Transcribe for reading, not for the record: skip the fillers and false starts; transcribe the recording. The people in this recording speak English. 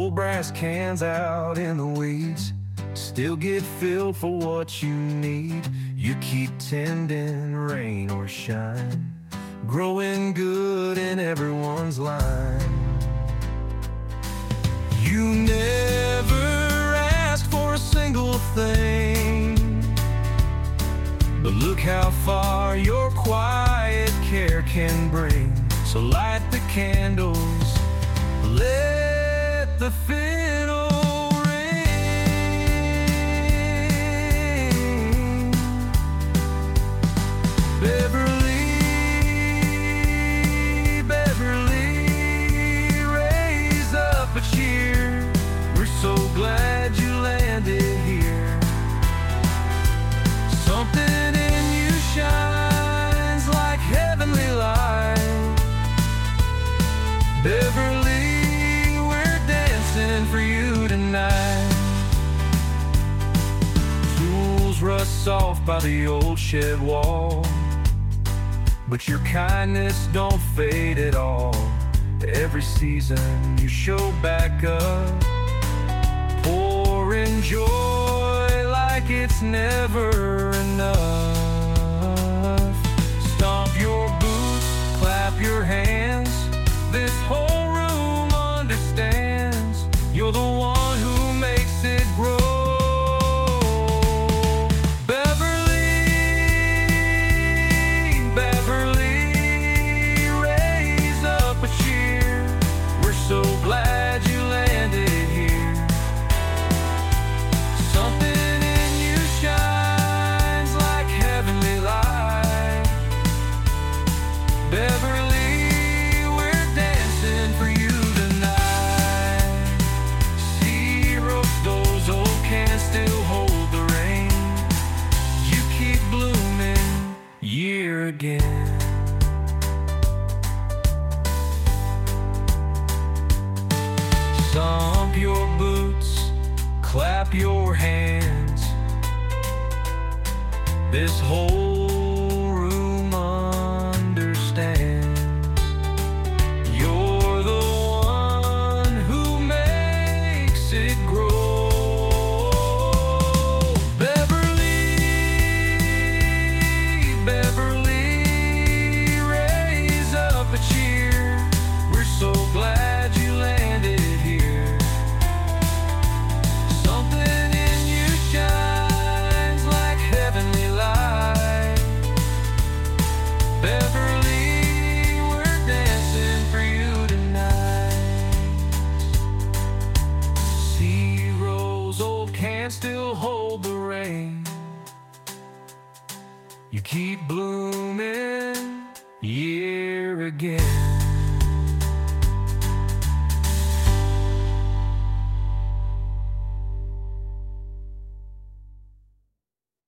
old brass cans out in the weeds still get filled for what you need. You keep tending, rain or shine, growing good in everyone's line. You never ask for a single thing, but look how far your quiet care can bring. So light the candles, let the fiddle ring. Beverly, Beverly, raise up a cheer. We're so glad you landed here. Something in you shines like heavenly light. Beverly, we're dancing for you tonight. Tools rust off by the old shed wall, but your kindness don't fade at all. Every season you show back up, pouring joy like it's never enough. Stomp your boots, clap your hands. This whole room understands you're the one who makes it grow. Beverly, Beverly, raise up a cheer. We're so glad you landed here. Something in you shines like heavenly light. Beverly, again. Stomp your boots, clap your hands. This whole room understands you're the one who makes it grow. Beverly, Beverly, so glad you landed here. Something in you shines like heavenly light. Beverly, we're dancing for you tonight. Zeros, old cans still hold the rain. You keep blooming year again.